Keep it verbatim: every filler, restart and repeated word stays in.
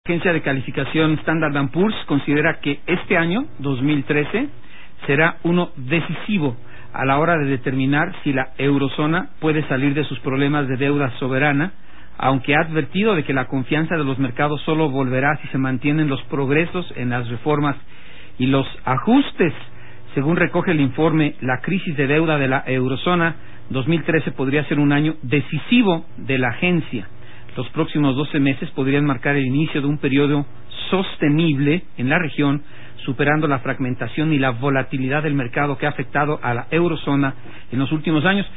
agencia de calificación Standard and Poor's considera que este año, dos mil trece, será uno decisivo a la hora de determinar si la eurozona puede salir de sus problemas de deuda soberana, aunque ha advertido de que la confianza de los mercados solo volverá si se mantienen los progresos en las reformas y los ajustes. Según recoge el informe La crisis de deuda de la eurozona, dos mil trece podría ser un año decisivo de la agencia. Los próximos doce meses podrían marcar el inicio de un periodo sostenible en la región, superando la fragmentación y la volatilidad del mercado que ha afectado a la eurozona en los últimos años.